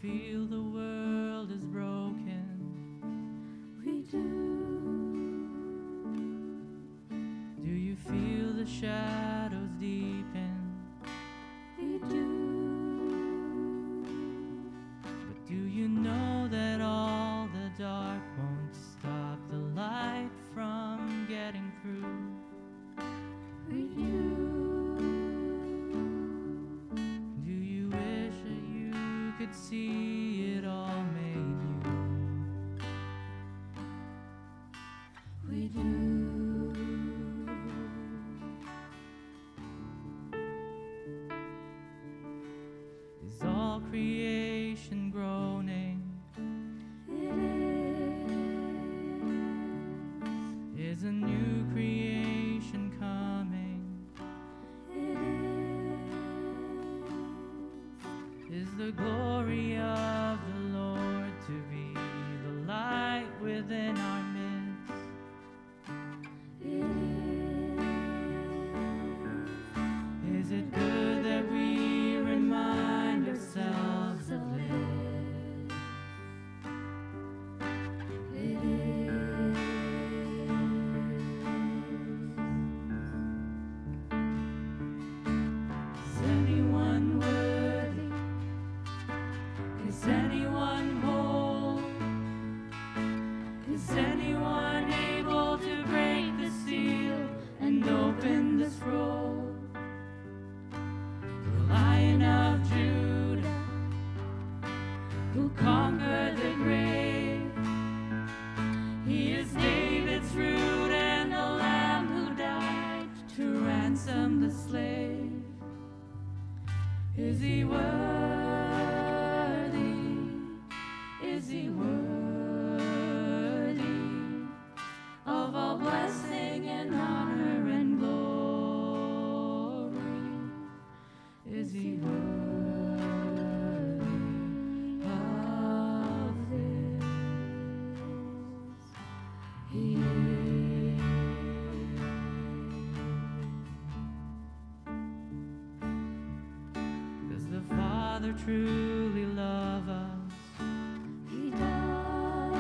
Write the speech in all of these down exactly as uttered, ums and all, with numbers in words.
feel the world is broken? We do. Do you feel the shadows deepen? We do. But do you know that all the dark won't stop the light from getting through? We do. Do you wish that you could see it all made new? We do. Is all creation groaning? It Is a new creation coming? is. It is. Is the glory of the Lord to be the light within our midst? It is. Is it good that we remind ourselves of this? It is. Is anyone worthy? Is anyone whole? Is anyone able to break the seal and open the scroll? The Lion of Judah, who conquered the grave. He is David's root and the Lamb who died to ransom the slave. Is he worthy? Is he worthy of all blessing and honor and glory? Is he worthy of this? He is. Does the Father truly love us? He does.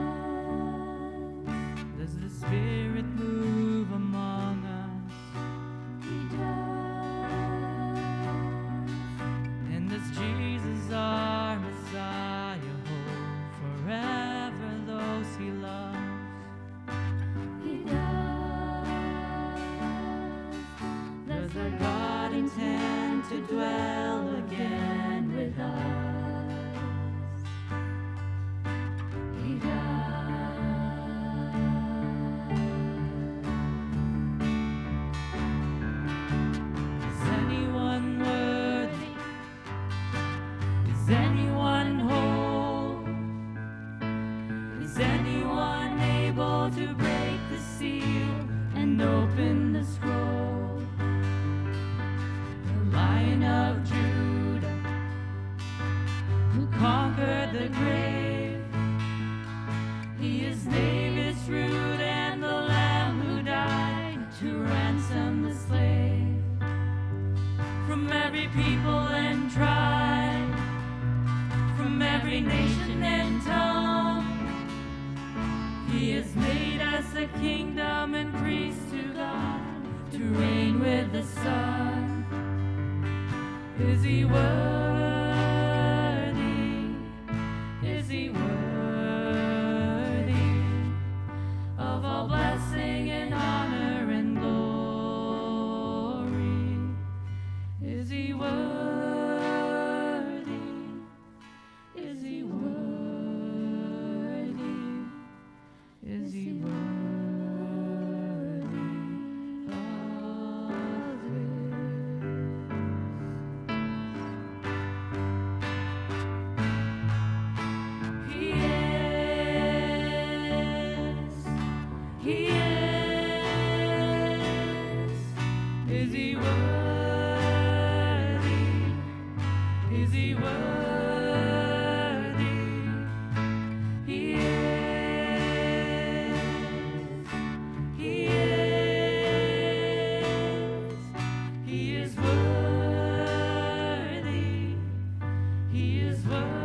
Does the Spirit move among us? He does. And does Jesus, our Messiah, hold forever those he loves? He does. Does our God intend to dwell again with us? He Is anyone worthy? Is anyone whole? Is anyone able to break the seal and open the scroll? The Lion of Judah, who conquered the grave. He is David's root and the Lamb who died to ransom the slave. From every people and tribe, from every nation and tongue, he has made us a kingdom and priests to God, to reign with the Son. Is he worthy? Is he worthy of all blessing and honor and glory? Is he worthy? Is he worthy? Is he worthy of this? He is. He is. Is he worthy? Is he worthy? He is. He is. He is worthy. He is worthy.